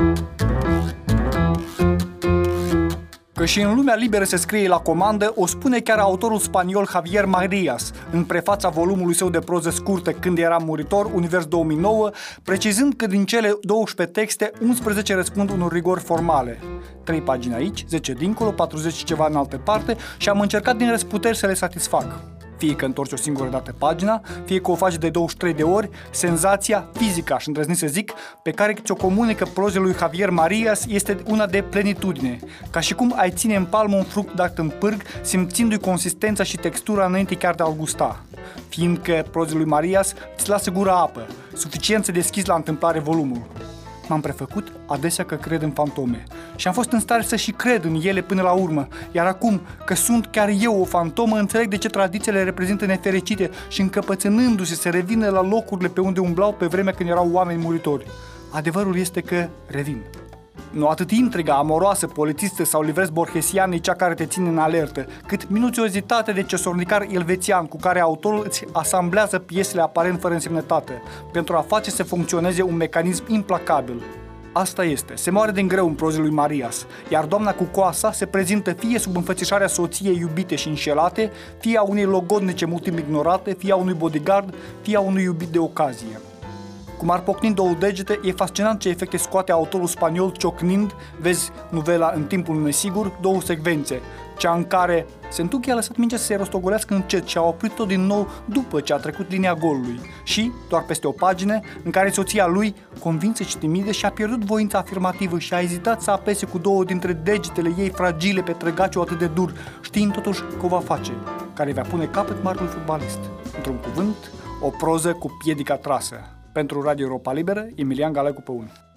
Că și în lumea liberă se scrie la comandă, o spune chiar autorul spaniol Javier Marías, în prefața volumului său de proză scurtă Când eram muritor, Univers 2009, precizând că din cele 12 texte, 11 răspund unor rigori formale. 3 pagini aici, 10 dincolo, 40 și ceva în altă parte și am încercat din răsputeri să le satisfac. Fie că întorci o singură dată pagina, fie că o faci de 23 de ori, senzația fizică, aș îndrăzni să zic, pe care ți-o comunică prozele lui Javier Marías este una de plenitudine, ca și cum ai ține în palmă un fruct dat în pârg, simțindu-i consistența și textura înainte chiar de a-l gusta. Fiindcă prozele lui Marías îți lasă gura apă, suficient să deschizi la întâmplare volumul. M-am prefăcut adesea că cred în fantome și am fost în stare să și cred în ele până la urmă, iar acum că sunt chiar eu o fantomă, înțeleg de ce tradițiile le reprezintă nefericite și încăpățânându-se să revină la locurile pe unde umblau pe vremea când erau oameni muritori. Adevărul este că revin. Nu atât intriga amoroasă, polițistă sau livres borgesian e cea care te ține în alertă, cât minuțiozitatea de cesornicar elvețian cu care autorul îți asamblează piesele aparent fără însemnătate, pentru a face să funcționeze un mecanism implacabil. Asta este, se moare din greu în prozele lui Marías, iar doamna cu coasa se prezintă fie sub înfățișarea soției iubite și înșelate, fie a unei logodnice mult timp ignorate, fie a unui bodyguard, fie a unui iubit de ocazie. Cum ar pocni două degete, e fascinant ce efecte scoate autorul spaniol ciocnind, vezi novela În timpul nesigur, două secvențe, cea în care se întuche a lăsat mingea să se rostogolească încet și a oprit-o din nou după ce a trecut linia golului și, doar peste o pagină, în care soția lui, convinsă și timidă, și-a pierdut voința afirmativă și a ezitat să apese cu două dintre degetele ei fragile pe trăgaciul atât de dur, știind totuși că o va face, care va pune capăt marelui fotbalist. Într-un cuvânt, o proză cu piedica trasă. Pentru Radio Europa Liberă, Emilian Galecu Păun.